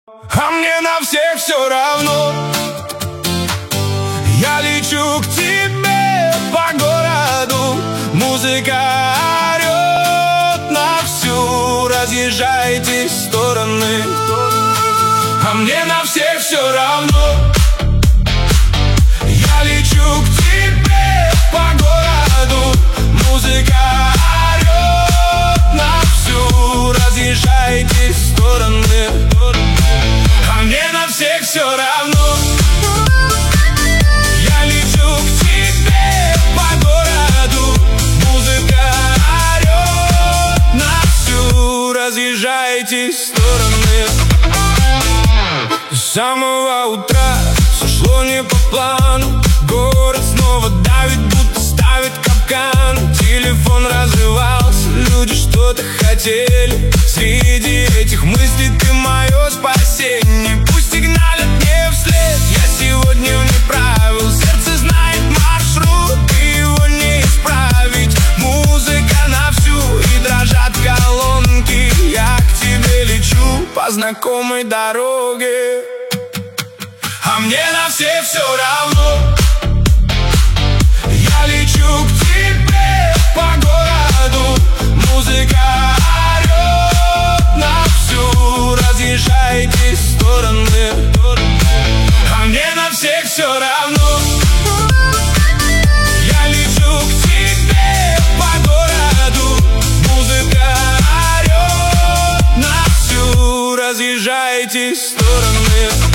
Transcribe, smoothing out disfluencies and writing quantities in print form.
А мне на всех все равно. Я лечу к тебе по городу. Музыка орет на всю. Разъезжайтесь в стороны. А мне на всех все равно. Я лечу к тебе по городу. Музыка орет на всю. Разъезжайтесь в стороны. А мне на всех все равно. Я лечу к тебе по городу. Музыка орет на всю. Разъезжайтесь в стороны. С самого утра все шло не по плану. Город снова давит, будто ставит капкан. Телефон разрывался, люди что-то хотели. Среди этих мыслей ты мое спасение. Пусть сигналят мне вслед, я сегодня вне правил. Сердце знает маршрут, и его не исправить. Музыка на всю, и дрожат колонки. Я к тебе лечу по знакомой дороге. А мне на всех все равно. Я лечу к тебе по городу. Музыка орет на всю. Разъезжайтесь в стороны. А мне на всех все равно. Я лечу к тебе по городу. Музыка орет на всю. Разъезжайтесь в стороны.